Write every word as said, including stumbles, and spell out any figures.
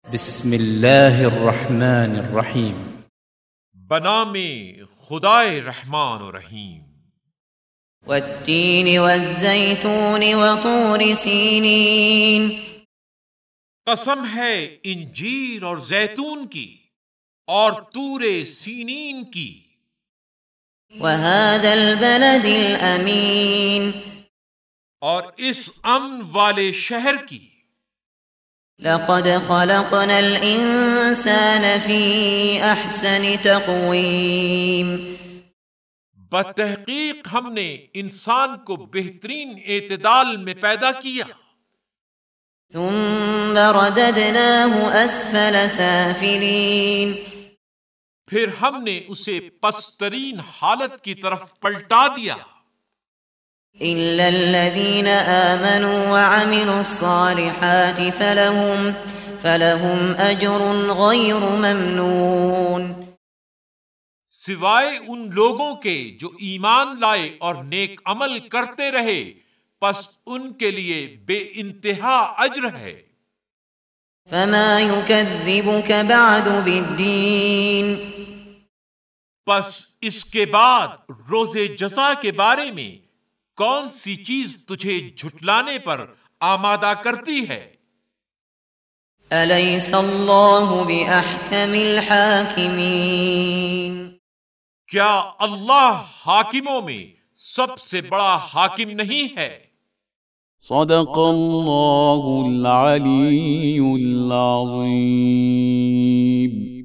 بسم اللہ الرحمن الرحیم۔ بنام خدائے رحمان و رحیم۔ والتین والزیتون وطور سینین، قسم ہے انجیر اور زیتون کی اور طور سینین کی۔ وهذا البلد الامین، اور اس امن والے شہر کی۔ لقد خلقنا الانسان فی احسن تقویم، بتحقیق ہم نے انسان کو بہترین اعتدال میں پیدا کیا۔ ثم رددناه اسفل سافلین، پھر ہم نے اسے پسترین حالت کی طرف پلٹا دیا۔ إلا الذين آمنوا وعملوا الصالحات فلهم فلهم أجر غير ممنون، سوائے ان لوگوں کے جو ایمان لائے اور نیک عمل کرتے رہے، پس ان کے لیے بے انتہا اجر ہے۔ فما يكذبك بعد بالدين، پس اس کے بعد روز جزا کے بارے میں کون سی چیز تجھے جھٹلانے پر آمادہ کرتی ہے؟ أليس الله بأحكم الحاكمين، کیا اللہ حاکموں میں سب سے بڑا حاکم نہیں ہے؟ صدق اللہ العلی العظیم۔